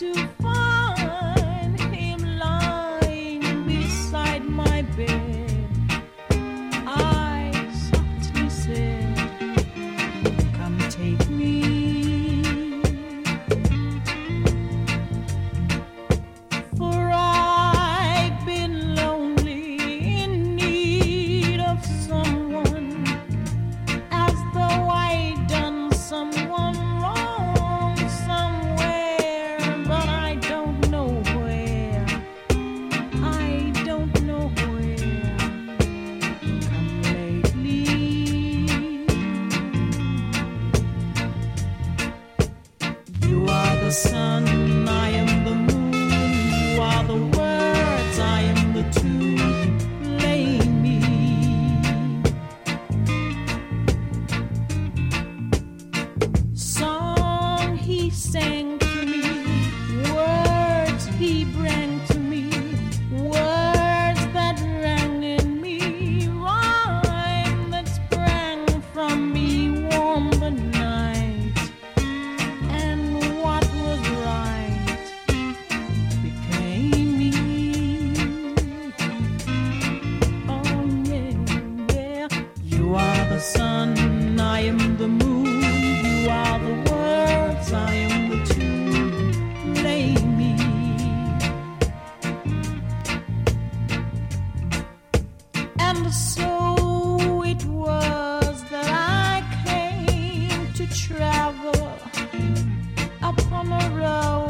to find him lying beside my bed. I softly said, "Come take me." For I've been lonely, in need of someone, as though I'd done someone wrong somewhere, but I don't know where. I don't know where. Come lately. You are the sun, I am the moon. You are the words, I am the tune. Play me. Song he sang to me, words he bring to me, words that rang in me, rhyme that sprang from me, warm the night, and what was right became me. Oh yeah, yeah. You are the sun, I am the moon. You are the words, I am the tune. Play me. And so it was that I came to travel upon a road